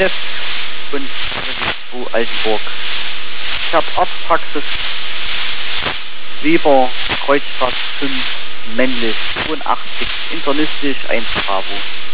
Nef und 2 Altenburg. Ich habe Arztpraxis Weber, Kreuzstraße 5, männlich, 82, internistisch, 1 Bravo.